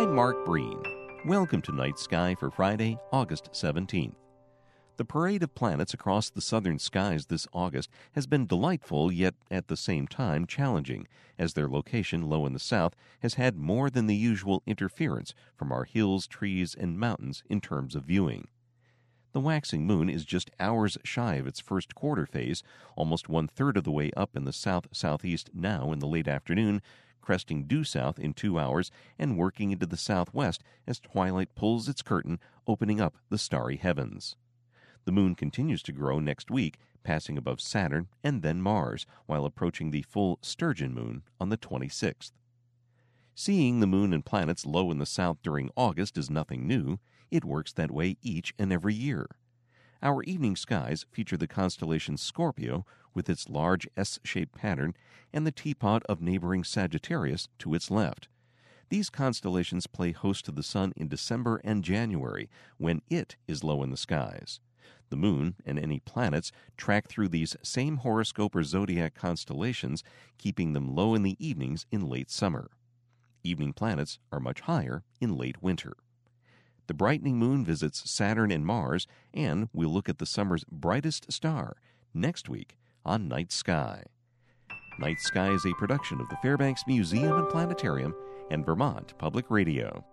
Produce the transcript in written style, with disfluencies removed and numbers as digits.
I'm Mark Breen. Welcome to Night Sky for Friday, August 17th. The parade of planets across the southern skies this August has been delightful, yet at the same time challenging, as their location low in the south has had more than the usual interference from our hills, trees, and mountains in terms of viewing. The waxing moon is just hours shy of its first quarter phase, almost one-third of the way up in the south-southeast now in the late afternoon, cresting due south in 2 hours and working into the southwest as twilight pulls its curtain, opening up the starry heavens. The moon continues to grow next week, passing above Saturn and then Mars, while approaching the full Sturgeon moon on the 26th. Seeing the moon and planets low in the south during August is nothing new. It works that way each and every year. Our evening skies feature the constellation Scorpio with its large S-shaped pattern and the teapot of neighboring Sagittarius to its left. These constellations play host to the sun in December and January, when it is low in the skies. The moon and any planets track through these same horoscope or zodiac constellations, keeping them low in the evenings in late summer. Evening planets are much higher in late winter. The brightening moon visits Saturn and Mars, and we'll look at the summer's brightest star next week on Night Sky. Night Sky is a production of the Fairbanks Museum and Planetarium and Vermont Public Radio.